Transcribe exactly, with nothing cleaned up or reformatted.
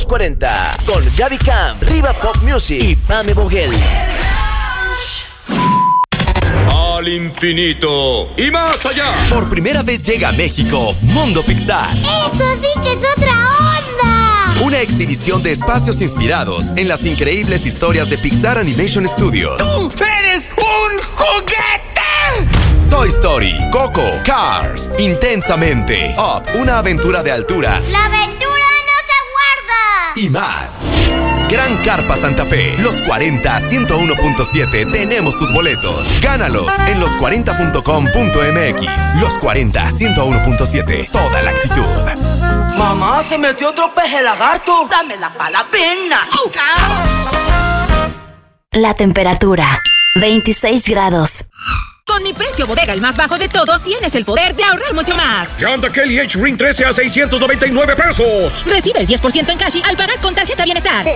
cuarenta. Con Gaby Camp, Riva Pop Music y Pame Boguel. Al infinito y más allá. Por primera vez llega a México Mundo Pixar. ¡Eso sí que es otra onda! Una exhibición de espacios inspirados en las increíbles historias de Pixar Animation Studios. ¡Tú eres un juguete! Toy Story, Coco, Cars, Intensamente, Up, una aventura de altura. ¡La aventura no se aguarda! Y más. Gran Carpa Santa Fe, los cuarenta, ciento uno punto siete, tenemos tus boletos. Gánalos en los cuarenta punto com punto m x. Los cuarenta, ciento uno punto siete, toda la actitud. Mamá, se metió otro peje lagarto. Dámela pa' la pena. La temperatura, veintiséis grados. Con mi precio bodega, el más bajo de todos, tienes el poder de ahorrar mucho más. Llanta Kelly H Ring trece a seiscientos noventa y nueve pesos. Recibe el diez por ciento en cash al pagar con tarjeta Bienestar.